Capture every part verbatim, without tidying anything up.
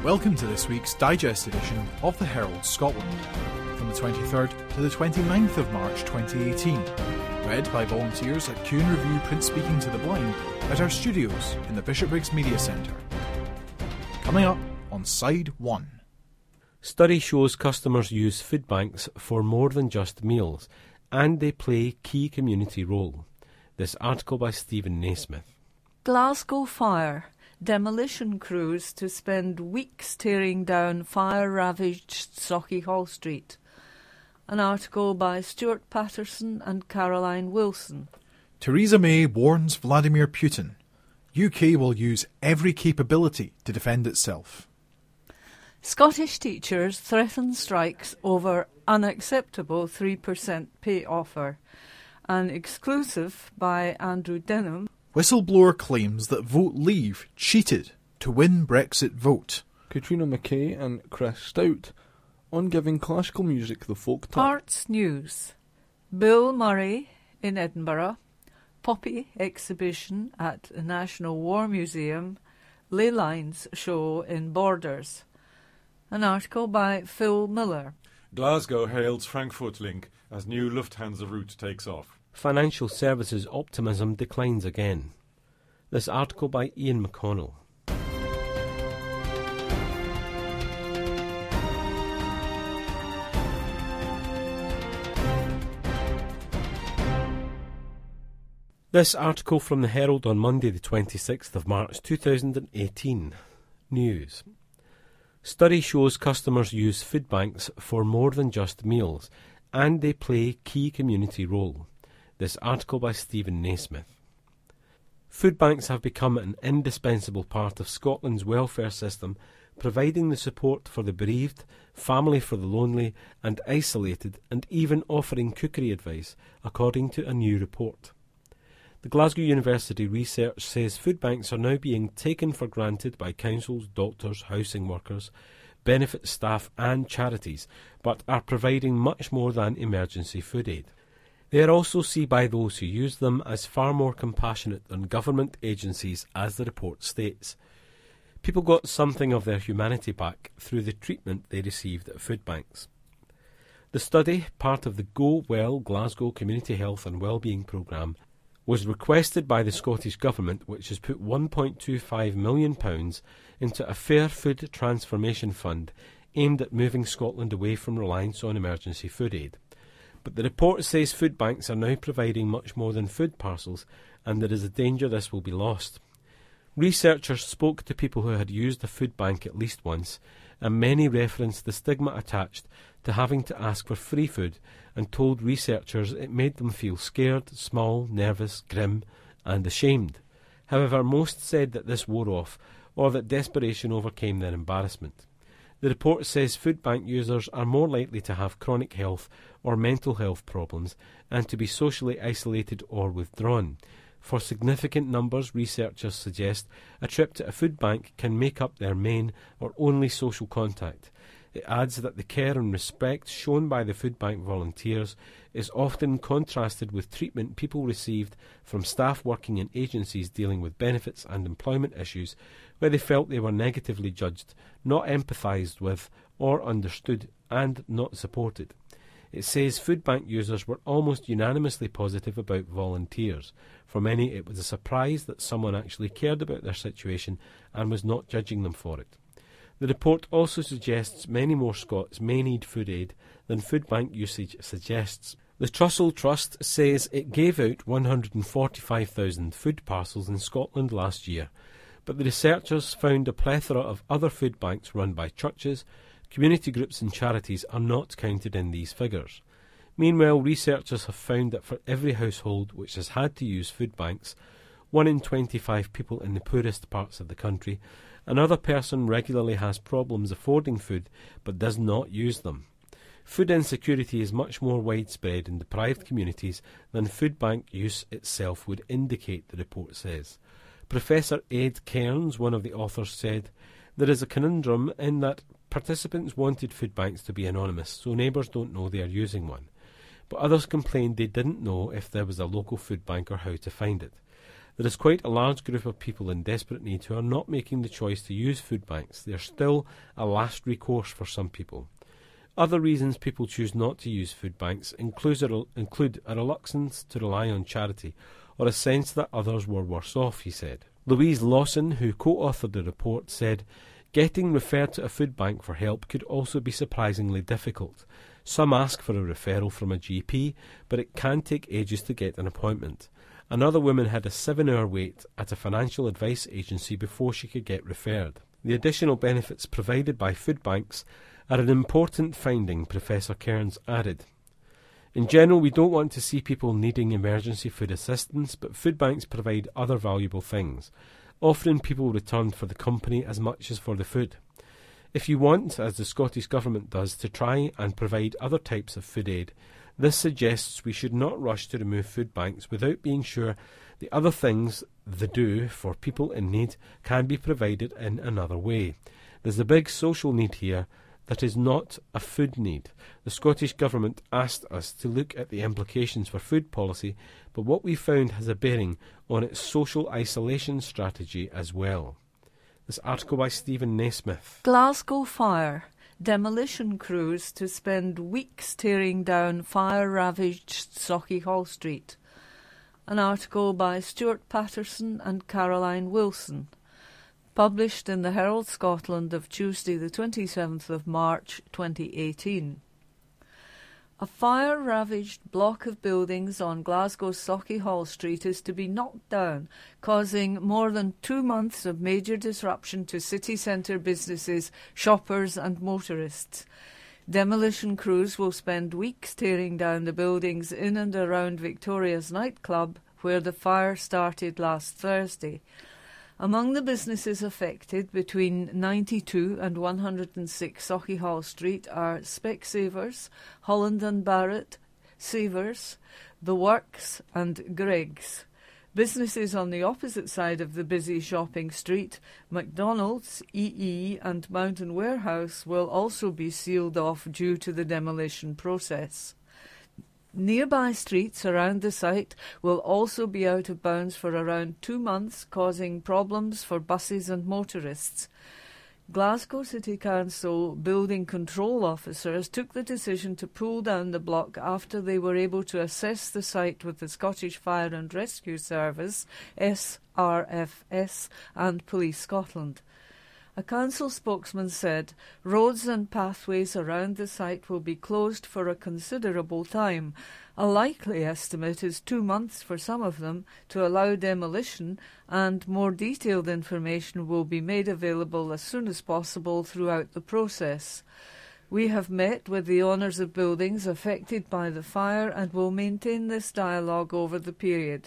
Welcome to this week's digest edition of the Herald Scotland, from the twenty-third to the twenty-ninth of March twenty eighteen, read by volunteers at Kew and Review Print Speaking to the Blind at our studios in the Bishopbriggs Media Centre. Coming up on Side one. Study shows customers use food banks for more than just meals, and they play key community role. This article by Stephen Naismith. Glasgow fire. Demolition crews to spend weeks tearing down fire-ravaged Sauchiehall Street. An article by Stuart Patterson and Caroline Wilson. Theresa May warns Vladimir Putin. U K will use every capability to defend itself. Scottish teachers threaten strikes over unacceptable three percent pay offer. An exclusive by Andrew Denham. Whistleblower claims that Vote Leave cheated to win Brexit vote. Katrina McKay and Chris Stout on giving classical music the folk touch. Arts news. Bill Murray in Edinburgh. Poppy exhibition at the National War Museum. Ley lines show in Borders. An article by Phil Miller. Glasgow hails Frankfurt link as new Lufthansa route takes off. Financial services optimism declines again. This article by Ian McConnell. This article from the Herald on Monday the twenty-sixth of March two thousand eighteen. News. Study shows customers use food banks for more than just meals, and they play key community role. This article by Stephen Naismith. Food banks have become an indispensable part of Scotland's welfare system, providing the support for the bereaved, family for the lonely and isolated, and even offering cookery advice, according to a new report. The Glasgow University research says food banks are now being taken for granted by councils, doctors, housing workers, benefit staff and charities, but are providing much more than emergency food aid. They are also seen by those who use them as far more compassionate than government agencies, as the report states. People got something of their humanity back through the treatment they received at food banks. The study, part of the Go Well Glasgow Community Health and Wellbeing Programme, was requested by the Scottish Government, which has put one point two five million pounds into a Fair Food Transformation Fund aimed at moving Scotland away from reliance on emergency food aid. But the report says food banks are now providing much more than food parcels, and there is a danger this will be lost. Researchers spoke to people who had used a food bank at least once, and many referenced the stigma attached to having to ask for free food, and told researchers it made them feel scared, small, nervous, grim, and ashamed. However, most said that this wore off, or that desperation overcame their embarrassment. The report says food bank users are more likely to have chronic health or mental health problems and to be socially isolated or withdrawn. For significant numbers, researchers suggest a trip to a food bank can make up their main or only social contact. It adds that the care and respect shown by the food bank volunteers is often contrasted with treatment people received from staff working in agencies dealing with benefits and employment issues, where they felt they were negatively judged, not empathised with, or understood, and not supported. It says food bank users were almost unanimously positive about volunteers. For many, it was a surprise that someone actually cared about their situation and was not judging them for it. The report also suggests many more Scots may need food aid than food bank usage suggests. The Trussell Trust says it gave out one hundred forty-five thousand food parcels in Scotland last year, but the researchers found a plethora of other food banks run by churches, community groups and charities are not counted in these figures. Meanwhile, researchers have found that for every household which has had to use food banks, one in twenty-five people in the poorest parts of the country, another person regularly has problems affording food but does not use them. Food insecurity is much more widespread in deprived communities than food bank use itself would indicate, the report says. Professor Ed Cairns, one of the authors, said, "There is a conundrum in that participants wanted food banks to be anonymous, so neighbours don't know they are using one. But others complained they didn't know if there was a local food bank or how to find it. There is quite a large group of people in desperate need who are not making the choice to use food banks. They are still a last recourse for some people. Other reasons people choose not to use food banks include a, include a reluctance to rely on charity or a sense that others were worse off, he said. Louise Lawson, who co-authored the report, said, "Getting referred to a food bank for help could also be surprisingly difficult. Some ask for a referral from a G P, but it can take ages to get an appointment. Another woman had a seven-hour wait at a financial advice agency before she could get referred." The additional benefits provided by food banks are an important finding, Professor Kearns added. In general, we don't want to see people needing emergency food assistance, but food banks provide other valuable things. Often people return for the company as much as for the food. If you want, as the Scottish Government does, to try and provide other types of food aid, this suggests we should not rush to remove food banks without being sure the other things they do for people in need can be provided in another way. There's a big social need here that is not a food need. The Scottish Government asked us to look at the implications for food policy, but what we found has a bearing on its social isolation strategy as well. This article by Stephen Naismith. Glasgow fire. Demolition crews to spend weeks tearing down fire-ravaged Sauchiehall Street. An article by Stuart Patterson and Caroline Wilson. Published in the Herald Scotland of Tuesday the twenty-seventh of March twenty eighteen. A fire-ravaged block of buildings on Glasgow's Sauchiehall Street is to be knocked down, causing more than two months of major disruption to city centre businesses, shoppers and motorists. Demolition crews will spend weeks tearing down the buildings in and around Victoria's nightclub, where the fire started last Thursday. Among the businesses affected between ninety-two and one hundred six Sauchiehall Street are Specsavers, Holland and Barrett, Savers, The Works and Greggs. Businesses on the opposite side of the busy shopping street, McDonald's, E E and Mountain Warehouse, will also be sealed off due to the demolition process. Nearby streets around the site will also be out of bounds for around two months, causing problems for buses and motorists. Glasgow City Council building control officers took the decision to pull down the block after they were able to assess the site with the Scottish Fire and Rescue Service, S R F S, and Police Scotland. A council spokesman said roads and pathways around the site will be closed for a considerable time. A likely estimate is two months for some of them to allow demolition, and more detailed information will be made available as soon as possible throughout the process. We have met with the owners of buildings affected by the fire and will maintain this dialogue over the period.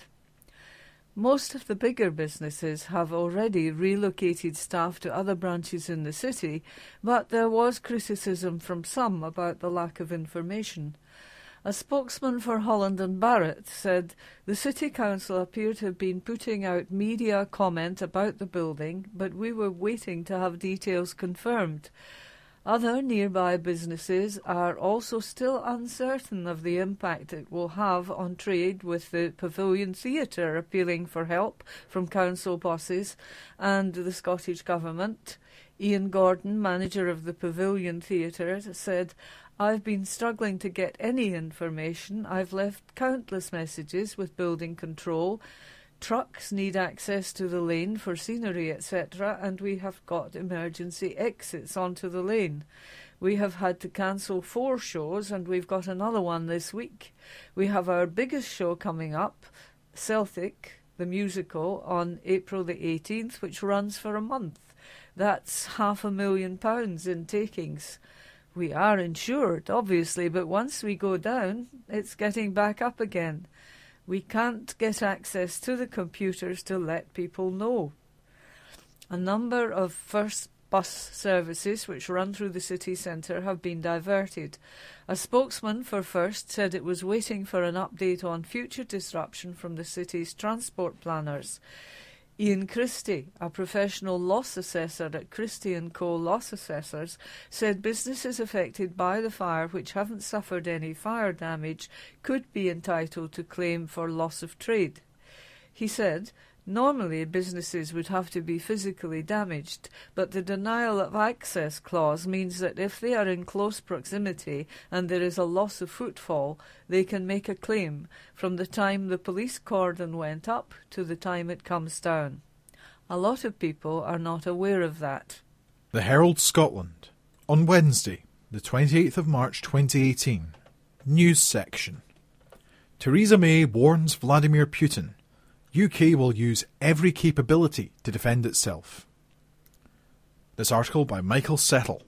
Most of the bigger businesses have already relocated staff to other branches in the city, but there was criticism from some about the lack of information. A spokesman for Holland and Barrett said the City Council appeared to have been putting out media comment about the building, but we were waiting to have details confirmed. Other nearby businesses are also still uncertain of the impact it will have on trade, with the Pavilion Theatre appealing for help from council bosses and the Scottish Government. Ian Gordon, manager of the Pavilion Theatre, said, "I've been struggling to get any information. I've left countless messages with building control. Trucks need access to the lane for scenery, et cetera, and we have got emergency exits onto the lane. We have had to cancel four shows, and we've got another one this week. We have our biggest show coming up, Celtic, the musical, on April the eighteenth, which runs for a month. That's half a million pounds in takings. We are insured, obviously, but once we go down, it's getting back up again. We can't get access to the computers to let people know." A number of First bus services which run through the city centre have been diverted. A spokesman for First said it was waiting for an update on future disruption from the city's transport planners. Ian Christie, a professional loss assessor at Christie and Co Loss Assessors, said businesses affected by the fire which haven't suffered any fire damage could be entitled to claim for loss of trade. He said, Normally, businesses would have to be physically damaged, but the denial of access clause means that if they are in close proximity and there is a loss of footfall, they can make a claim from the time the police cordon went up to the time it comes down. A lot of people are not aware of that. The Herald Scotland, on Wednesday, the twenty-eighth of March twenty eighteen. News section. Theresa May warns Vladimir Putin U K will use every capability to defend itself. This article by Michael Settle.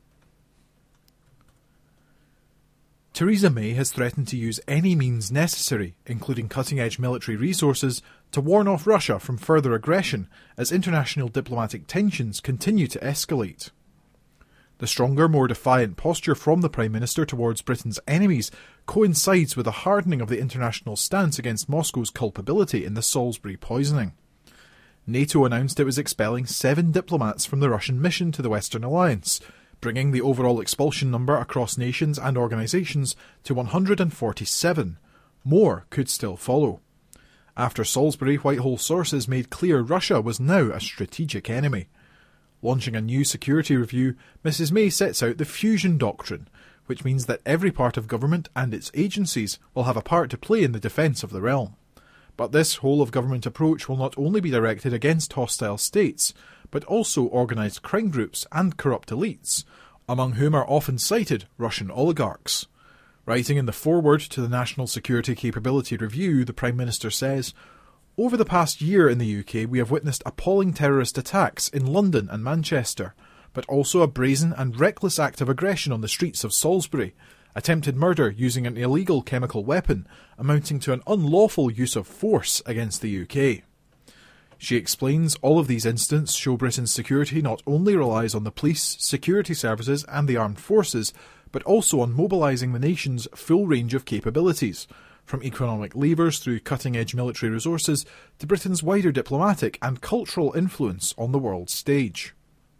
Theresa May has threatened to use any means necessary, including cutting-edge military resources, to warn off Russia from further aggression as international diplomatic tensions continue to escalate. The stronger, more defiant posture from the Prime Minister towards Britain's enemies coincides with a hardening of the international stance against Moscow's culpability in the Salisbury poisoning. NATO announced it was expelling seven diplomats from the Russian mission to the Western Alliance, bringing the overall expulsion number across nations and organisations to one hundred forty-seven. More could still follow. After Salisbury, Whitehall sources made clear Russia was now a strategic enemy. Launching a new security review, Missus May sets out the fusion doctrine, which means that every part of government and its agencies will have a part to play in the defence of the realm. But this whole-of-government approach will not only be directed against hostile states, but also organised crime groups and corrupt elites, among whom are often cited Russian oligarchs. Writing in the foreword to the National Security Capability Review, the Prime Minister says, "Over the past year in the U K, we have witnessed appalling terrorist attacks in London and Manchester, but also a brazen and reckless act of aggression on the streets of Salisbury, attempted murder using an illegal chemical weapon, amounting to an unlawful use of force against the U K." She explains all of these incidents show Britain's security not only relies on the police, security services and the armed forces, but also on mobilising the nation's full range of capabilities, from economic levers through cutting-edge military resources to Britain's wider diplomatic and cultural influence on the world stage.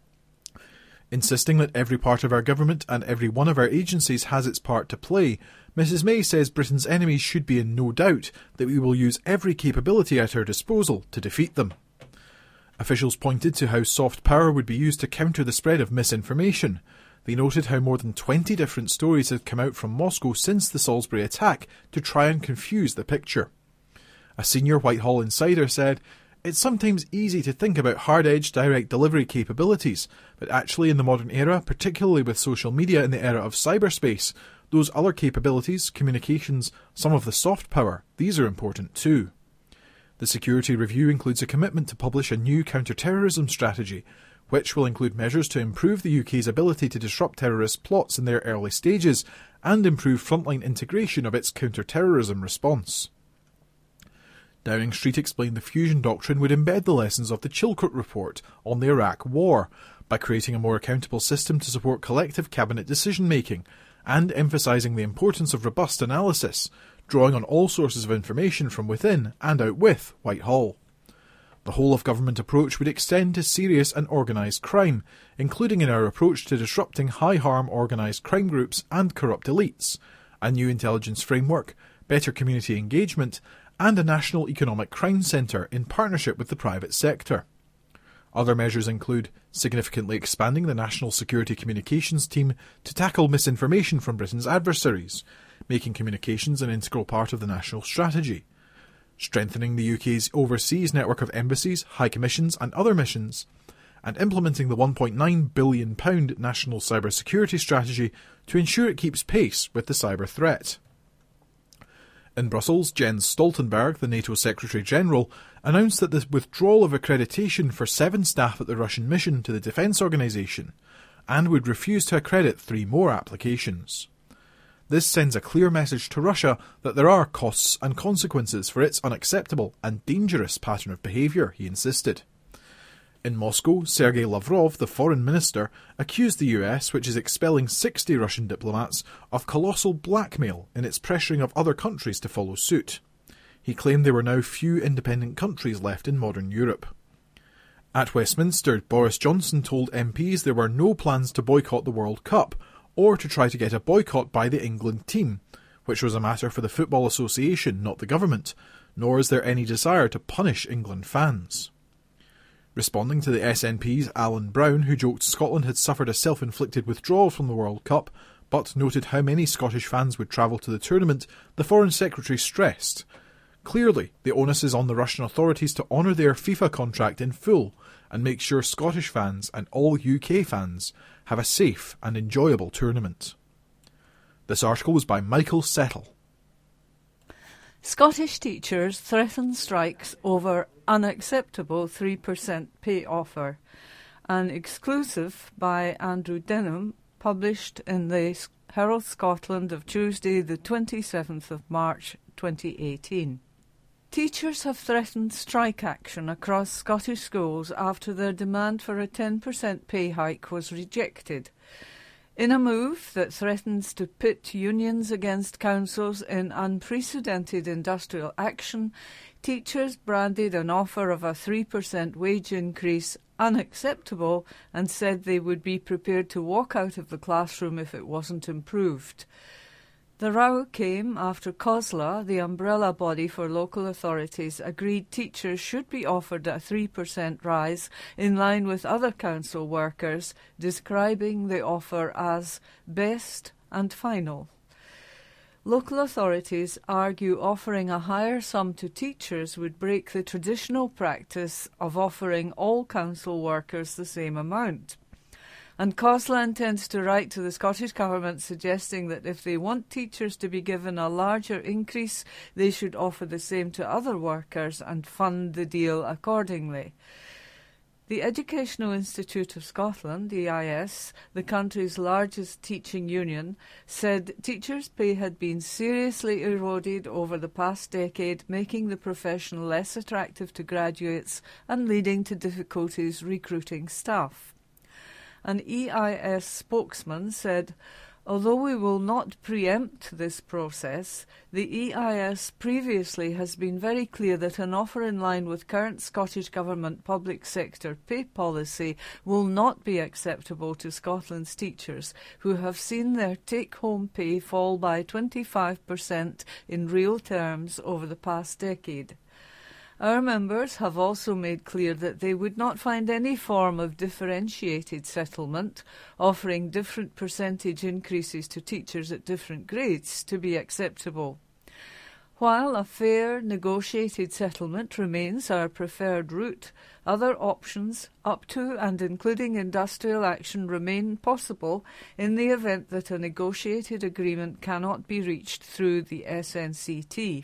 Insisting that every part of our government and every one of our agencies has its part to play, Missus May says Britain's enemies should be in no doubt that we will use every capability at our disposal to defeat them. Officials pointed to how soft power would be used to counter the spread of misinformation. They noted how more than twenty different stories had come out from Moscow since the Salisbury attack to try and confuse the picture. A senior Whitehall insider said, "It's sometimes easy to think about hard-edged direct delivery capabilities, but actually in the modern era, particularly with social media in the era of cyberspace, those other capabilities, communications, some of the soft power, these are important too." The security review includes a commitment to publish a new counter-terrorism strategy, which will include measures to improve the U K's ability to disrupt terrorist plots in their early stages and improve frontline integration of its counter-terrorism response. Downing Street explained the fusion doctrine would embed the lessons of the Chilcot Report on the Iraq War by creating a more accountable system to support collective cabinet decision-making and emphasising the importance of robust analysis, drawing on all sources of information from within and out with Whitehall. The whole-of-government approach would extend to serious and organised crime, including in our approach to disrupting high-harm organised crime groups and corrupt elites, a new intelligence framework, better community engagement, and a national economic crime centre in partnership with the private sector. Other measures include significantly expanding the National Security Communications Team to tackle misinformation from Britain's adversaries, making communications an integral part of the national strategy, strengthening the U K's overseas network of embassies, high commissions and other missions, and implementing the one point nine billion pounds national cybersecurity strategy to ensure it keeps pace with the cyber threat. In Brussels, Jens Stoltenberg, the NATO Secretary-General, announced that the withdrawal of accreditation for seven staff at the Russian mission to the defence organisation, and would refuse to accredit three more applications. This sends a clear message to Russia that there are costs and consequences for its unacceptable and dangerous pattern of behaviour, he insisted. In Moscow, Sergei Lavrov, the foreign minister, accused the U S, which is expelling sixty Russian diplomats, of colossal blackmail in its pressuring of other countries to follow suit. He claimed there were now few independent countries left in modern Europe. At Westminster, Boris Johnson told M Ps there were no plans to boycott the World Cup, or to try to get a boycott by the England team, which was a matter for the Football Association, not the government, nor is there any desire to punish England fans. Responding to the S N P's Alan Brown, who joked Scotland had suffered a self-inflicted withdrawal from the World Cup, but noted how many Scottish fans would travel to the tournament, the Foreign Secretary stressed, "Clearly, the onus is on the Russian authorities to honour their FIFA contract in full and make sure Scottish fans and all U K fans have a safe and enjoyable tournament." This article was by Michael Settle. Scottish teachers threaten strikes over unacceptable three percent pay offer. An exclusive by Andrew Denham, published in the Herald Scotland of Tuesday the twenty-seventh of March twenty eighteen. Teachers have threatened strike action across Scottish schools after their demand for a ten percent pay hike was rejected. In a move that threatens to pit unions against councils in unprecedented industrial action, teachers branded an offer of a three percent wage increase unacceptable and said they would be prepared to walk out of the classroom if it wasn't improved. The row came after COSLA, the umbrella body for local authorities, agreed teachers should be offered a three percent rise in line with other council workers, describing the offer as best and final. Local authorities argue offering a higher sum to teachers would break the traditional practice of offering all council workers the same amount. And COSLA intends to write to the Scottish Government suggesting that if they want teachers to be given a larger increase, they should offer the same to other workers and fund the deal accordingly. The Educational Institute of Scotland, E I S, the country's largest teaching union, said teachers' pay had been seriously eroded over the past decade, making the profession less attractive to graduates and leading to difficulties recruiting staff. An E I S spokesman said, "Although we will not preempt this process, the E I S previously has been very clear that an offer in line with current Scottish Government public sector pay policy will not be acceptable to Scotland's teachers, who have seen their take-home pay fall by twenty-five percent in real terms over the past decade. Our members have also made clear that they would not find any form of differentiated settlement, offering different percentage increases to teachers at different grades, to be acceptable. While a fair, negotiated settlement remains our preferred route, other options, up to and including industrial action, remain possible in the event that a negotiated agreement cannot be reached through the S N C T.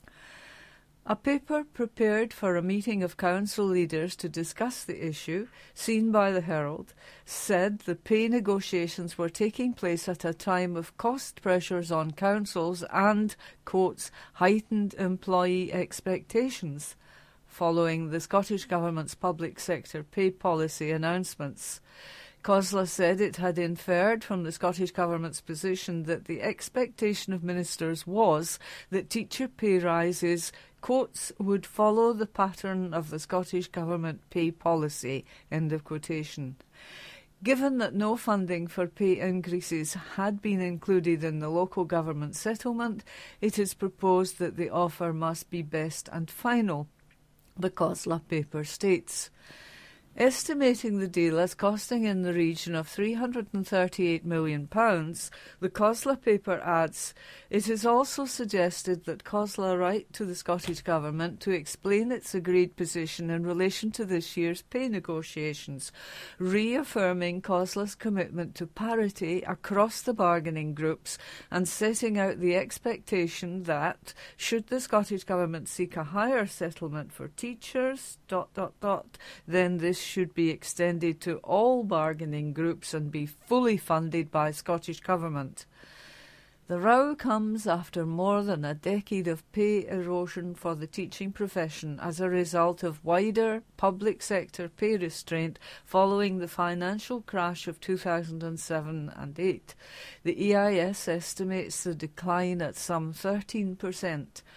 A paper prepared for a meeting of council leaders to discuss the issue, seen by the Herald, said the pay negotiations were taking place at a time of cost pressures on councils and, quotes, heightened employee expectations, following the Scottish Government's public sector pay policy announcements. COSLA said it had inferred from the Scottish Government's position that the expectation of ministers was that teacher pay rises, quotes, would follow the pattern of the Scottish Government pay policy, end of quotation. Given that no funding for pay increases had been included in the local government settlement, it is proposed that the offer must be best and final, the COSLA paper states. Estimating the deal as costing in the region of three hundred thirty-eight million pounds, the COSLA paper adds, "It is also suggested that COSLA write to the Scottish Government to explain its agreed position in relation to this year's pay negotiations, reaffirming COSLA's commitment to parity across the bargaining groups and setting out the expectation that, should the Scottish Government seek a higher settlement for teachers, dot, dot, dot, then this should be extended to all bargaining groups and be fully funded by Scottish Government." The row comes after more than a decade of pay erosion for the teaching profession as a result of wider public sector pay restraint following the financial crash of two thousand seven and eight. The E I S estimates the decline at some thirteen percent.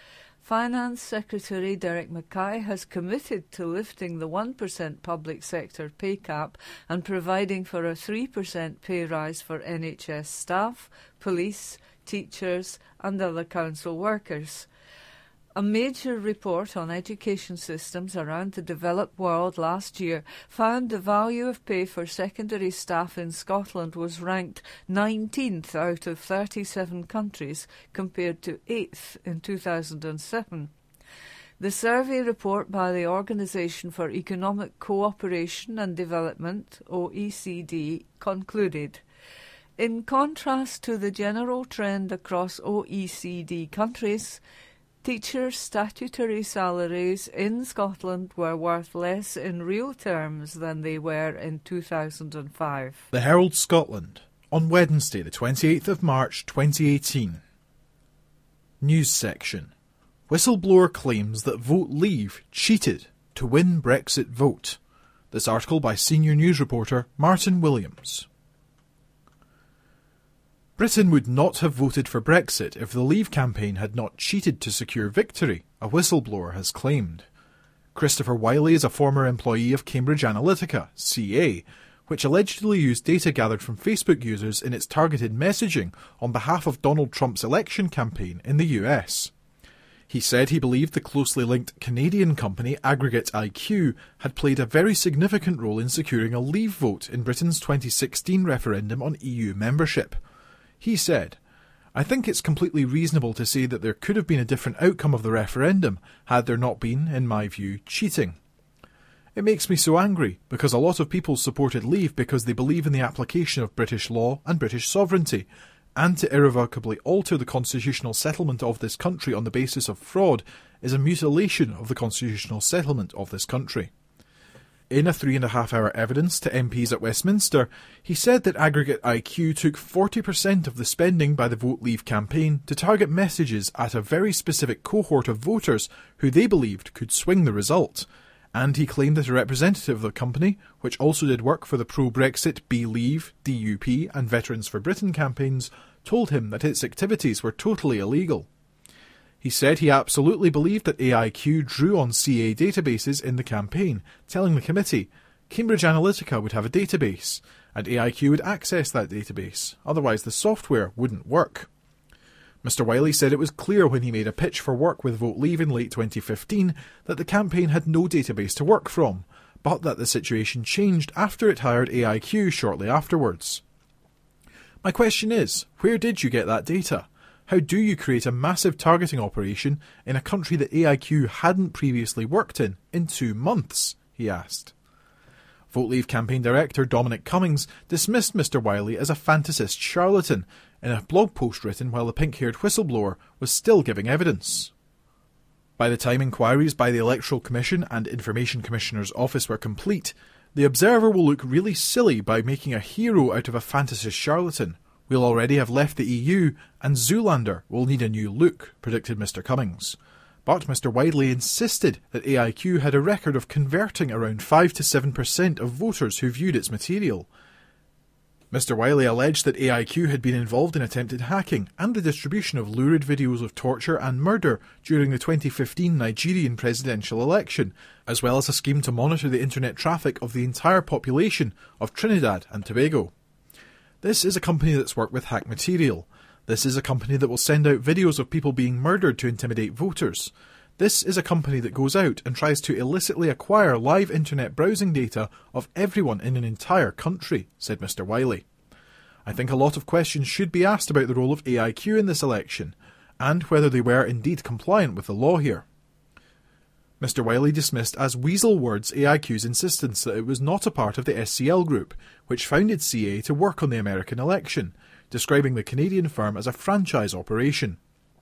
Finance Secretary Derek Mackay has committed to lifting the one percent public sector pay cap and providing for a three percent pay rise for N H S staff, police, teachers and other council workers. A major report on education systems around the developed world last year found the value of pay for secondary staff in Scotland was ranked nineteenth out of thirty-seven countries, compared to eighth in two thousand seven. The survey report by the Organisation for Economic Cooperation and Development, O E C D, concluded, in contrast to the general trend across O E C D countries, teachers' statutory salaries in Scotland were worth less in real terms than they were in two thousand five. The Herald Scotland, on Wednesday the twenty-eighth of March twenty eighteen. News section. Whistleblower claims that Vote Leave cheated to win Brexit vote. This article by senior news reporter Martin Williams. Britain would not have voted for Brexit if the Leave campaign had not cheated to secure victory, a whistleblower has claimed. Christopher Wylie is a former employee of Cambridge Analytica, C A, which allegedly used data gathered from Facebook users in its targeted messaging on behalf of Donald Trump's election campaign in the U S. He said he believed the closely linked Canadian company Aggregate I Q had played a very significant role in securing a Leave vote in Britain's twenty sixteen referendum on E U membership. He said, I think it's completely reasonable to say that there could have been a different outcome of the referendum had there not been, in my view, cheating. It makes me so angry, because a lot of people supported Leave because they believe in the application of British law and British sovereignty, and to irrevocably alter the constitutional settlement of this country on the basis of fraud is a mutilation of the constitutional settlement of this country. In a three and a half hour evidence to M Ps at Westminster, he said that Aggregate I Q took forty percent of the spending by the Vote Leave campaign to target messages at a very specific cohort of voters who they believed could swing the result. And he claimed that a representative of the company, which also did work for the pro-Brexit Believe, D U P and Veterans for Britain campaigns, told him that its activities were totally illegal. He said he absolutely believed that A I Q drew on C A databases in the campaign, telling the committee Cambridge Analytica would have a database, and A I Q would access that database, otherwise the software wouldn't work. Mister Wylie said it was clear when he made a pitch for work with Vote Leave in late twenty fifteen that the campaign had no database to work from, but that the situation changed after it hired A I Q shortly afterwards. My question is, where did you get that data? How do you create a massive targeting operation in a country that A I Q hadn't previously worked in, in two months? He asked. Vote Leave campaign director Dominic Cummings dismissed Mister Wylie as a fantasist charlatan in a blog post written while the pink-haired whistleblower was still giving evidence. By the time inquiries by the Electoral Commission and Information Commissioner's Office were complete, the Observer will look really silly by making a hero out of a fantasist charlatan. We'll already have left the E U, and Zoolander will need a new look, predicted Mister Cummings. But Mister Wylie insisted that A I Q had a record of converting around five to seven percent of voters who viewed its material. Mister Wylie alleged that A I Q had been involved in attempted hacking and the distribution of lurid videos of torture and murder during the twenty fifteen Nigerian presidential election, as well as a scheme to monitor the internet traffic of the entire population of Trinidad and Tobago. This is a company that's worked with hack material. This is a company that will send out videos of people being murdered to intimidate voters. This is a company that goes out and tries to illicitly acquire live internet browsing data of everyone in an entire country, said Mister Wylie. I think a lot of questions should be asked about the role of A I Q in this election, and whether they were indeed compliant with the law here. Mister Wylie dismissed as weasel words A I Q's insistence that it was not a part of the S C L Group, which founded C A to work on the American election, describing the Canadian firm as a franchise operation.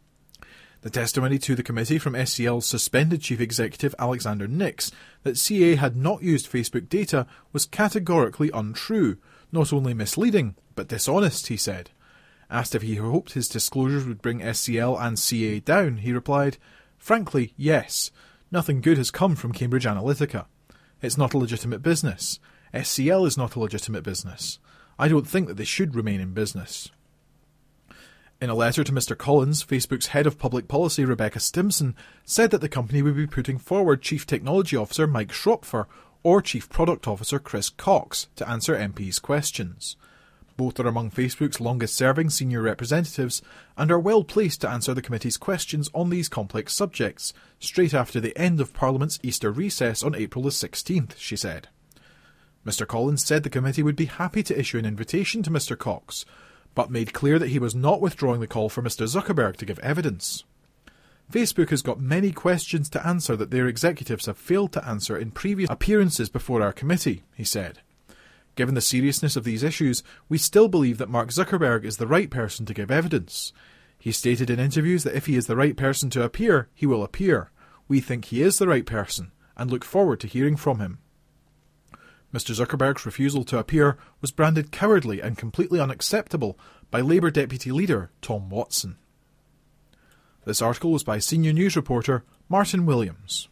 The testimony to the committee from S C L's suspended chief executive Alexander Nix that C A had not used Facebook data was categorically untrue, not only misleading, but dishonest, he said. Asked if he hoped his disclosures would bring S C L and C A down, he replied, "Frankly, yes. Nothing good has come from Cambridge Analytica. It's not a legitimate business. S C L is not a legitimate business. I don't think that they should remain in business." In a letter to Mister Collins, Facebook's head of public policy, Rebecca Stimson, said that the company would be putting forward Chief Technology Officer Mike Schropfer or Chief Product Officer Chris Cox to answer M Ps' questions. Both are among Facebook's longest-serving senior representatives and are well placed to answer the committee's questions on these complex subjects, straight after the end of Parliament's Easter recess on April the sixteenth, she said. Mister Collins said the committee would be happy to issue an invitation to Mister Cox, but made clear that he was not withdrawing the call for Mister Zuckerberg to give evidence. Facebook has got many questions to answer that their executives have failed to answer in previous appearances before our committee, he said. Given the seriousness of these issues, we still believe that Mark Zuckerberg is the right person to give evidence. He stated in interviews that if he is the right person to appear, he will appear. We think he is the right person, and look forward to hearing from him. Mister Zuckerberg's refusal to appear was branded cowardly and completely unacceptable by Labour Deputy Leader Tom Watson. This article was by senior news reporter Martin Williams.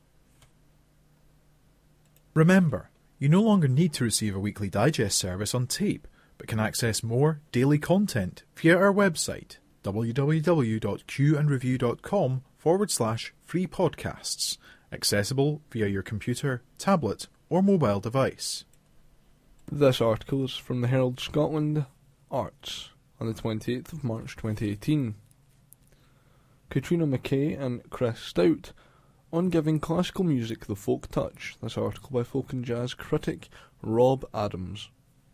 Remember, you no longer need to receive a weekly digest service on tape, but can access more daily content via our website www.qandreview.com forward slash free podcasts, accessible via your computer, tablet or mobile device. This article is from the Herald Scotland Arts on the twenty-eighth of March twenty eighteen. Katrina McKay and Chris Stout on giving classical music the folk touch. This article by folk and jazz critic Rob Adams.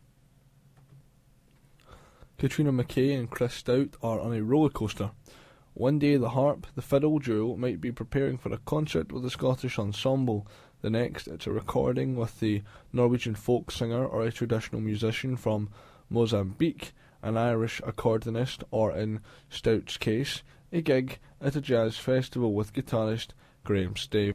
Katrina McKay and Chris Stout are on a roller coaster. One day the harp, the fiddle duo might be preparing for a concert with the Scottish ensemble. The next, it's a recording with the Norwegian folk singer or a traditional musician from Mozambique, an Irish accordionist, or in Stout's case, a gig at a jazz festival with guitarist Graham Stave.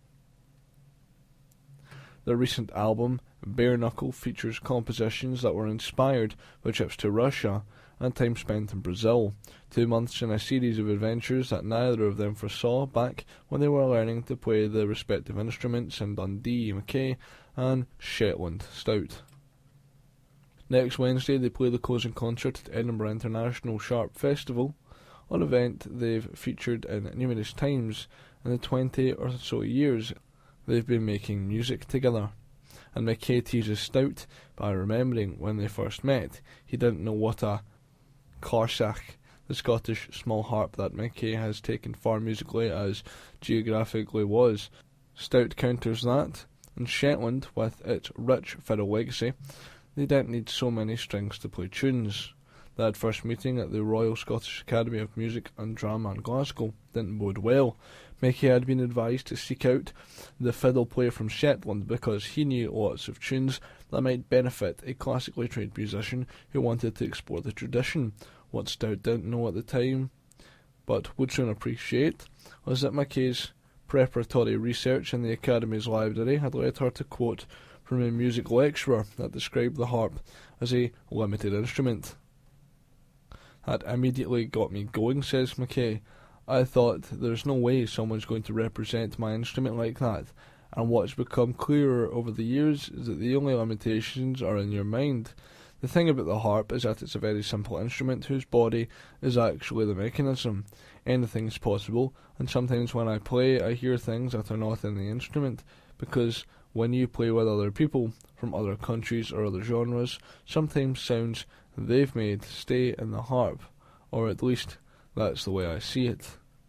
Their recent album, Bare Knuckle, features compositions that were inspired by trips to Russia and time spent in Brazil, two months in a series of adventures that neither of them foresaw back when they were learning to play the respective instruments in Dundee, McKay, and Shetland, Stout. Next Wednesday they play the closing concert at Edinburgh International Sharp Festival, an event they've featured in numerous times in the twenty or so years they've been making music together. And McKay teases Stout by remembering when they first met, he didn't know what a Corsach, the Scottish small harp that McKay has taken far musically as geographically was. Stout counters that, in Shetland, with its rich fiddle legacy, they didn't need so many strings to play tunes. That first meeting at the Royal Scottish Academy of Music and Drama in Glasgow didn't bode well. McKay had been advised to seek out the fiddle player from Shetland because he knew lots of tunes that might benefit a classically trained musician who wanted to explore the tradition. What Stout didn't know at the time, but would soon appreciate, was that McKay's preparatory research in the Academy's library had led her to quote from a music lecturer that described the harp as a limited instrument. That immediately got me going, says McKay. I thought, there's no way someone's going to represent my instrument like that, and what's become clearer over the years is that the only limitations are in your mind. The thing about the harp is that it's a very simple instrument whose body is actually the mechanism. Anything is possible, and sometimes when I play I hear things that are not in the instrument, because when you play with other people from other countries or other genres, sometimes sounds they've made stay in the harp, or at least that's the way I see it.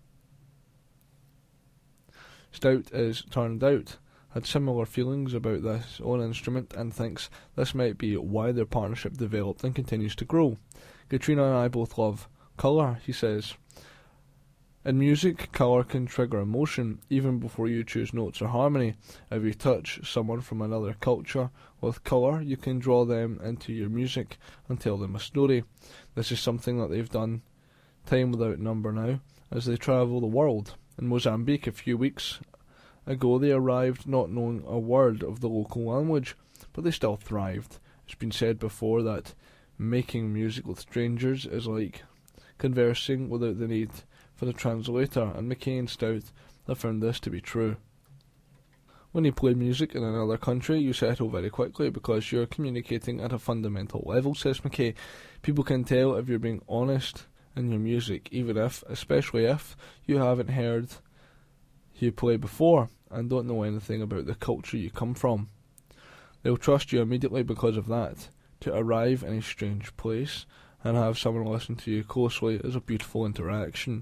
Stout is turned out, had similar feelings about this own instrument and thinks this might be why their partnership developed and continues to grow. Katrina and I both love colour, he says. In music, colour can trigger emotion even before you choose notes or harmony. If you touch someone from another culture with colour, you can draw them into your music and tell them a story. This is something that they've done time without number now as they travel the world. In Mozambique a few weeks ago they arrived not knowing a word of the local language, but they still thrived. It's been said before that making music with strangers is like conversing without the need for the translator, and McKay and Stout have found this to be true. When you play music in another country, you settle very quickly because you're communicating at a fundamental level, says McKay. People can tell if you're being honest in your music, even if, especially if, you haven't heard you play before and don't know anything about the culture you come from. They'll trust you immediately because of that. To arrive in a strange place and have someone listen to you closely is a beautiful interaction.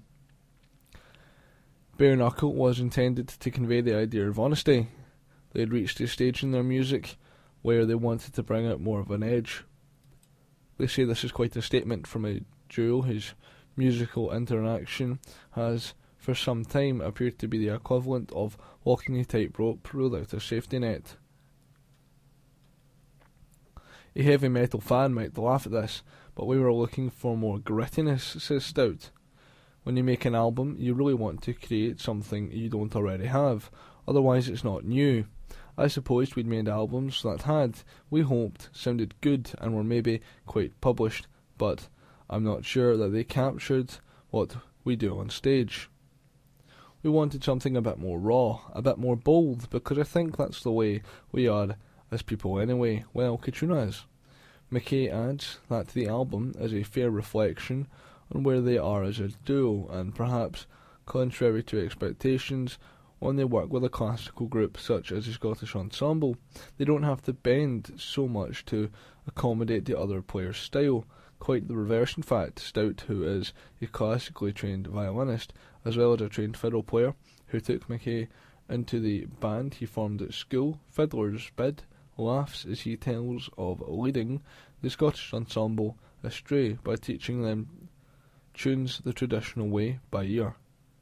Bare Knuckle was intended to convey the idea of honesty. They had reached a stage in their music where they wanted to bring out more of an edge. They say this is quite a statement from a duo whose musical interaction has for some time appeared to be the equivalent of walking a tightrope without a safety net. A heavy metal fan might laugh at this, but we were looking for more grittiness, says Stout. When you make an album, you really want to create something you don't already have, otherwise it's not new. I supposed we'd made albums that had, we hoped, sounded good and were maybe quite published, but I'm not sure that they captured what we do on stage. We wanted something a bit more raw, a bit more bold, because I think that's the way we are as people anyway. Well, Katrina is. McKay adds that the album is a fair reflection on where they are as a duo, and perhaps, contrary to expectations, when they work with a classical group such as the Scottish Ensemble, they don't have to bend so much to accommodate the other player's style. Quite the reverse, in fact. Stout, who is a classically trained violinist, as well as a trained fiddle player, who took McKay into the band he formed at school, Fiddler's Bid, laughs as he tells of leading the Scottish Ensemble astray by teaching them tunes the traditional way by ear.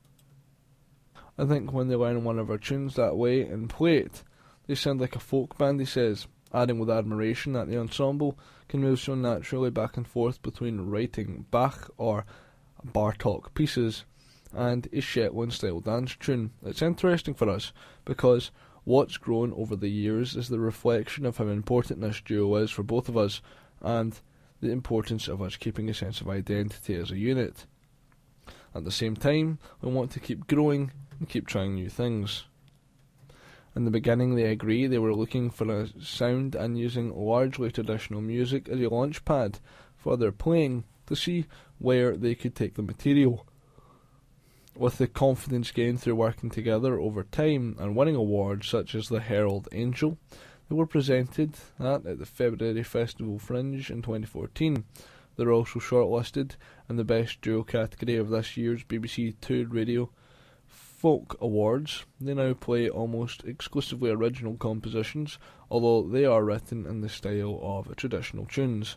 I think when they learn one of our tunes that way and play it, they sound like a folk band, he says, adding with admiration that the ensemble can move so naturally back and forth between writing Bach or Bartók pieces and a Shetland-style dance tune. It's interesting for us, because what's grown over the years is the reflection of how important this duo is for both of us, and the importance of us keeping a sense of identity as a unit. At the same time, we want to keep growing and keep trying new things. In the beginning, they agree they were looking for a sound and using largely traditional music as a launch pad for their playing to see where they could take the material. With the confidence gained through working together over time and winning awards such as the Herald Angel, they were presented at, at the February Festival Fringe in twenty fourteen. They're also shortlisted in the Best Duo category of this year's B B C Two Radio Folk Awards. They now play almost exclusively original compositions, although they are written in the style of traditional tunes.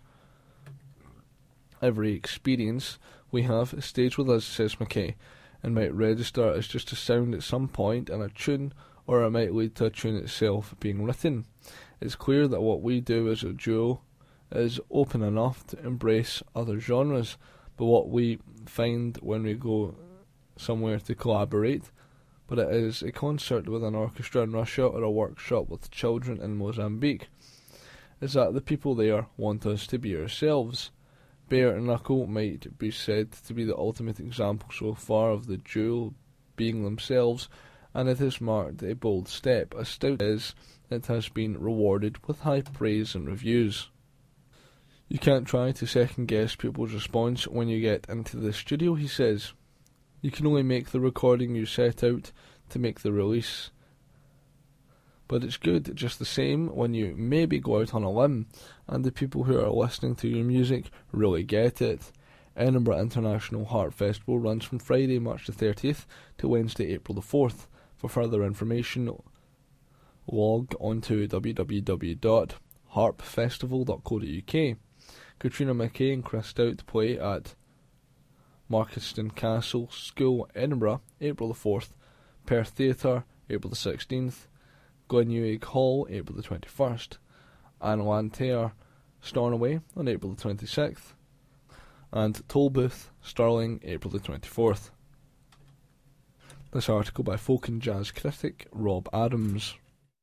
Every experience we have stays with us, says McKay, and might register as just a sound at some point in a tune, or it might lead to a tune itself being written. It's clear that what we do as a duo is open enough to embrace other genres, but what we find when we go somewhere to collaborate, but it is a concert with an orchestra in Russia or a workshop with children in Mozambique, is that the people there want us to be ourselves. Bare Knuckle might be said to be the ultimate example so far of the duo being themselves, and it has marked a bold step. As Stout is, it has been rewarded with high praise and reviews. You can't try to second guess people's response when you get into the studio, he says. You can only make the recording you set out to make the release. But it's good just the same when you maybe go out on a limb and the people who are listening to your music really get it. Edinburgh International Harp Festival runs from Friday, March the thirtieth to Wednesday, April the fourth. For further information, log on to w w w dot harp festival dot co dot u k. Katrina McKay and Chris Stout play at Markeston Castle School, Edinburgh, April the fourth, Perth Theatre, April the sixteenth, Glenewig Hall, April the twenty-first, and Lantair, Stornoway on April the twenty-sixth, and Tolbooth, Stirling, April the twenty-fourth. This article by folk and jazz critic Rob Adams.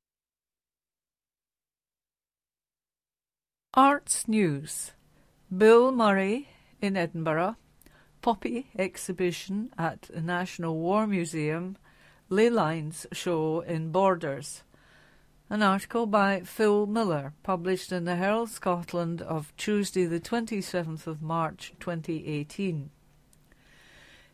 Arts News. Bill Murray in Edinburgh, Poppy exhibition at the National War Museum, Ley Lines show in Borders. An article by Phil Miller, published in the Herald Scotland of Tuesday the twenty-seventh of March twenty eighteen.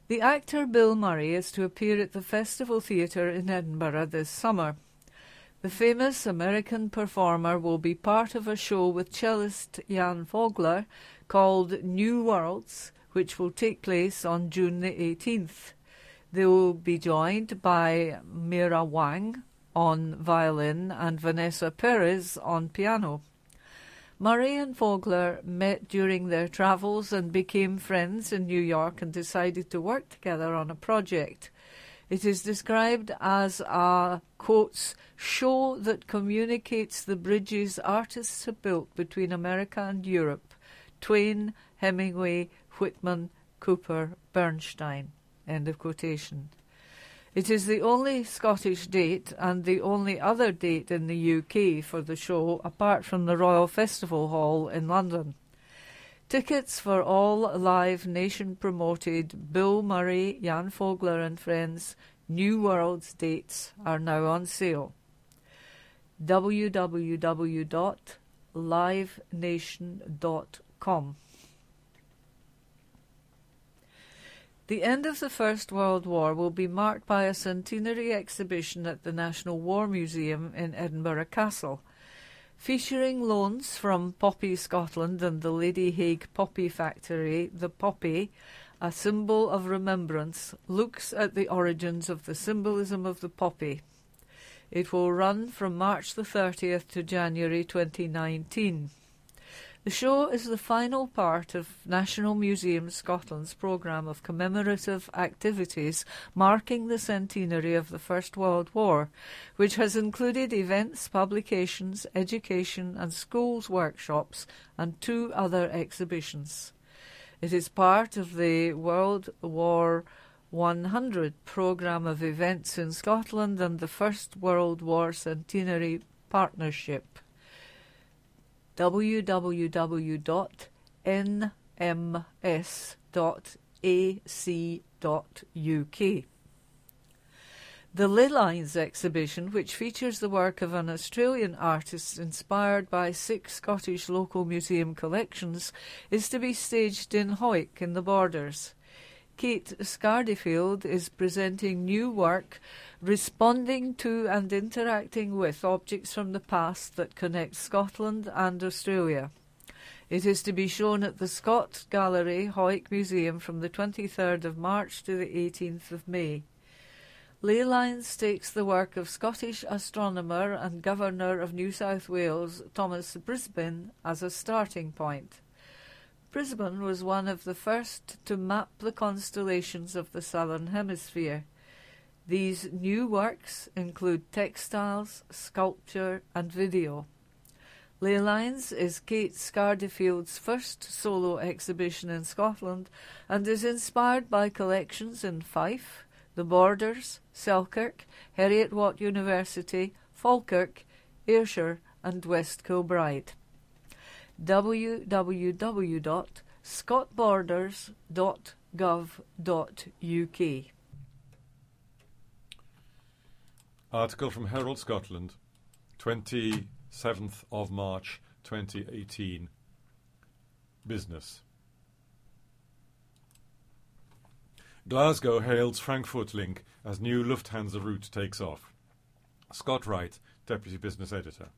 The actor Bill Murray is to appear at the Festival Theatre in Edinburgh this summer. The famous American performer will be part of a show with cellist Jan Vogler called New Worlds, which will take place on June the eighteenth. They will be joined by Mira Wang on violin and Vanessa Perez on piano. Murray and Vogler met during their travels and became friends in New York and decided to work together on a project. It is described as a, quotes, show that communicates the bridges artists have built between America and Europe, Twain, Hemingway, Whitman, Cooper, Bernstein, end of quotation. It is the only Scottish date and the only other date in the U K for the show apart from the Royal Festival Hall in London. Tickets for all live nation-promoted Bill Murray, Jan Vogler and Friends New Worlds dates are now on sale. w w w dot live nation dot com. The end of the First World War will be marked by a centenary exhibition at the National War Museum in Edinburgh Castle. Featuring loans from Poppy Scotland and the Lady Hague Poppy Factory, the Poppy, a symbol of remembrance, looks at the origins of the symbolism of the poppy. It will run from March the thirtieth to January twenty nineteen. The show is the final part of National Museum Scotland's programme of commemorative activities marking the centenary of the First World War, which has included events, publications, education and schools workshops and two other exhibitions. It is part of the World War one hundred programme of events in Scotland and the First World War Centenary Partnership. w w w dot n m s dot a c dot u k. The Ley Lines exhibition, which features the work of an Australian artist inspired by six Scottish local museum collections, is to be staged in Hawick in the Borders. Kate Scardifield is presenting new work responding to and interacting with objects from the past that connect Scotland and Australia. It is to be shown at the Scott Gallery, Hawick Museum from the twenty-third of March to the eighteenth of May. Ley Lines takes the work of Scottish astronomer and Governor of New South Wales Thomas Brisbane as a starting point. Brisbane was one of the first to map the constellations of the Southern Hemisphere. These new works include textiles, sculpture and video. Ley Lines is Kate Scardifield's first solo exhibition in Scotland and is inspired by collections in Fife, the Borders, Selkirk, Heriot-Watt University, Falkirk, Ayrshire and West Kilbride. w w w dot scott borders dot gov dot u k. Article from Herald Scotland, twenty-seventh of March twenty eighteen. Business. Glasgow hails Frankfurt link as new Lufthansa route takes off. Scott Wright, Deputy Business Editor.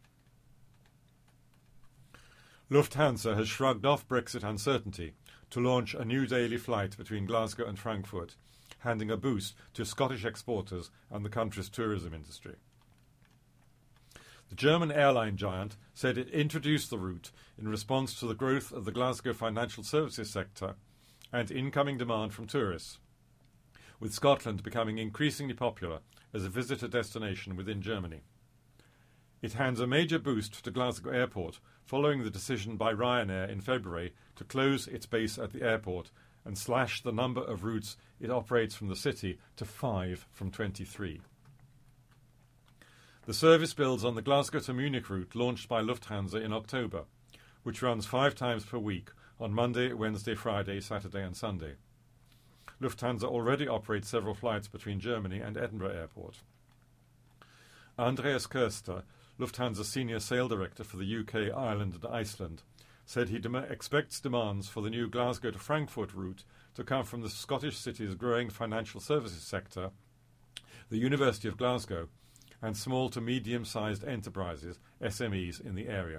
Lufthansa has shrugged off Brexit uncertainty to launch a new daily flight between Glasgow and Frankfurt, handing a boost to Scottish exporters and the country's tourism industry. The German airline giant said it introduced the route in response to the growth of the Glasgow financial services sector and incoming demand from tourists, with Scotland becoming increasingly popular as a visitor destination within Germany. It hands a major boost to Glasgow Airport following the decision by Ryanair in February to close its base at the airport and slash the number of routes it operates from the city to five from twenty-three. The service builds on the Glasgow to Munich route launched by Lufthansa in October, which runs five times per week on Monday, Wednesday, Friday, Saturday and Sunday. Lufthansa already operates several flights between Germany and Edinburgh Airport. Andreas Köster, Lufthansa Senior Sales Director for the U K, Ireland and Iceland, said he dem- expects demands for the new Glasgow to Frankfurt route to come from the Scottish city's growing financial services sector, the University of Glasgow, and small to medium-sized enterprises, S M Es, in the area.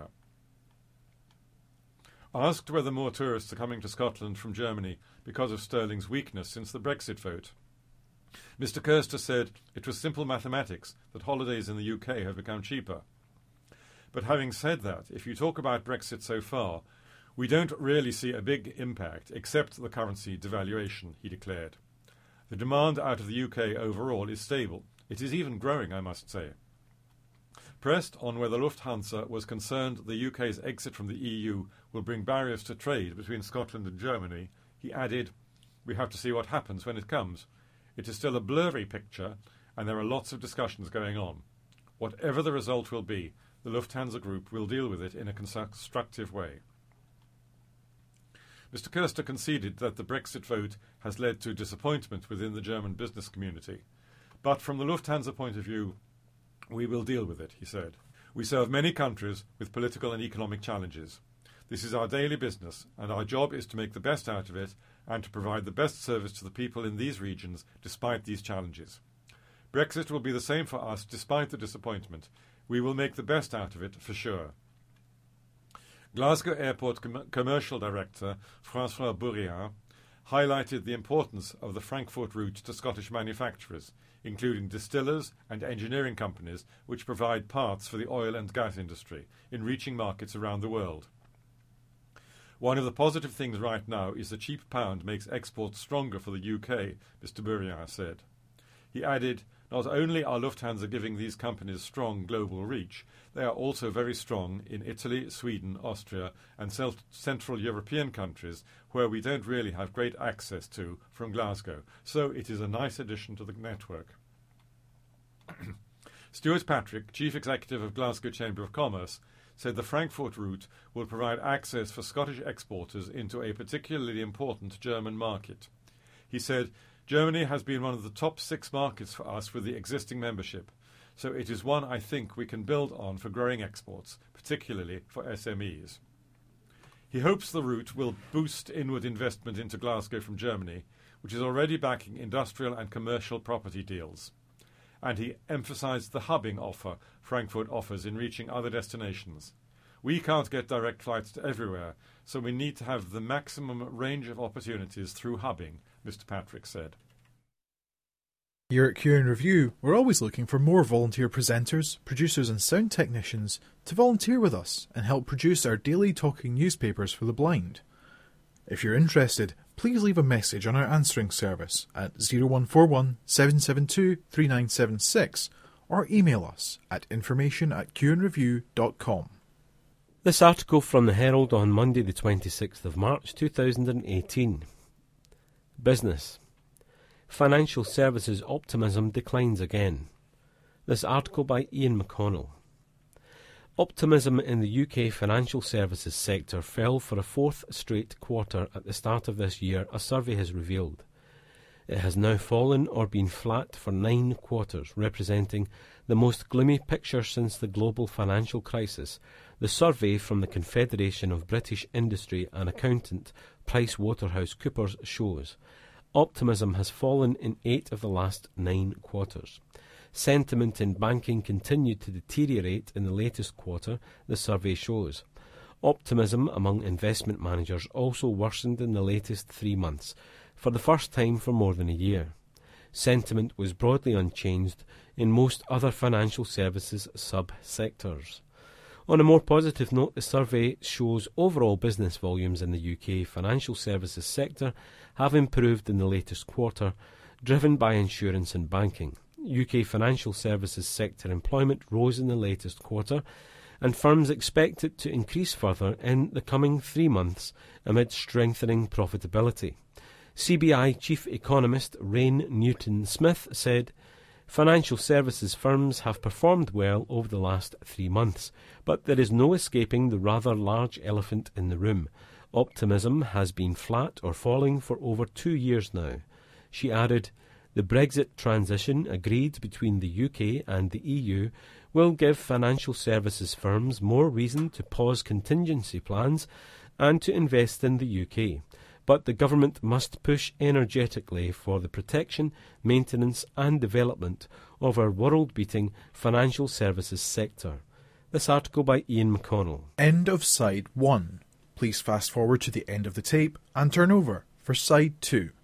Asked whether more tourists are coming to Scotland from Germany because of sterling's weakness since the Brexit vote, Mister Kirster said it was simple mathematics that holidays in the U K have become cheaper. But having said that, if you talk about Brexit so far, we don't really see a big impact except the currency devaluation, he declared. The demand out of the U K overall is stable. It is even growing, I must say. Pressed on whether Lufthansa was concerned the U K's exit from the E U will bring barriers to trade between Scotland and Germany, he added, "We have to see what happens when it comes. It is still a blurry picture, and there are lots of discussions going on. Whatever the result will be, the Lufthansa Group will deal with it in a constructive way." Mister Kirster conceded that the Brexit vote has led to disappointment within the German business community. But from the Lufthansa point of view, we will deal with it, he said. We serve many countries with political and economic challenges. This is our daily business, and our job is to make the best out of it and to provide the best service to the people in these regions despite these challenges. Brexit will be the same for us despite the disappointment. We will make the best out of it for sure. Glasgow Airport Com- Commercial Director François Bourriat highlighted the importance of the Frankfurt route to Scottish manufacturers, including distillers and engineering companies which provide parts for the oil and gas industry, in reaching markets around the world. One of the positive things right now is the cheap pound makes exports stronger for the U K, Mister Bourriat said. He added, not only are Lufthansa giving these companies strong global reach, they are also very strong in Italy, Sweden, Austria and Central European countries where we don't really have great access to from Glasgow, so it is a nice addition to the network. Stuart Patrick, Chief Executive of Glasgow Chamber of Commerce, said the Frankfurt route will provide access for Scottish exporters into a particularly important German market. He said, Germany has been one of the top six markets for us with the existing membership, so it is one I think we can build on for growing exports, particularly for S M Es. He hopes the route will boost inward investment into Glasgow from Germany, which is already backing industrial and commercial property deals. And he emphasised the hubbing offer Frankfurt offers in reaching other destinations. We can't get direct flights to everywhere, so we need to have the maximum range of opportunities through hubbing, Mister Patrick said. Here at Q and Review, we're always looking for more volunteer presenters, producers and sound technicians to volunteer with us and help produce our daily talking newspapers for the blind. If you're interested, please leave a message on our answering service at zero one four one, seven seven two, three nine seven six or email us at information at q and review dot com. This article from the Herald on Monday the twenty-sixth of March two thousand eighteen. Business. Financial services optimism declines again. This article by Ian McConnell. Optimism in the U K financial services sector fell for a fourth straight quarter at the start of this year, a survey has revealed. It has now fallen or been flat for nine quarters, representing the most gloomy picture since the global financial crisis, the survey from the Confederation of British Industry and Accountant PricewaterhouseCoopers shows. Optimism has fallen in eight of the last nine quarters. Sentiment in banking continued to deteriorate in the latest quarter, the survey shows. Optimism among investment managers also worsened in the latest three months, for the first time for more than a year. Sentiment was broadly unchanged in most other financial services sub-sectors. On a more positive note, the survey shows overall business volumes in the U K financial services sector have improved in the latest quarter, driven by insurance and banking. U K financial services sector employment rose in the latest quarter, and firms expect it to increase further in the coming three months amid strengthening profitability. C B I Chief Economist Rain Newton-Smith said, Financial services firms have performed well over the last three months, but there is no escaping the rather large elephant in the room. Optimism has been flat or falling for over two years now. She added, the Brexit transition agreed between the U K and the E U will give financial services firms more reason to pause contingency plans and to invest in the U K. But the government must push energetically for the protection, maintenance and development of our world-beating financial services sector. This article by Ian McConnell. End of side one. Please fast forward to the end of the tape and turn over for side two.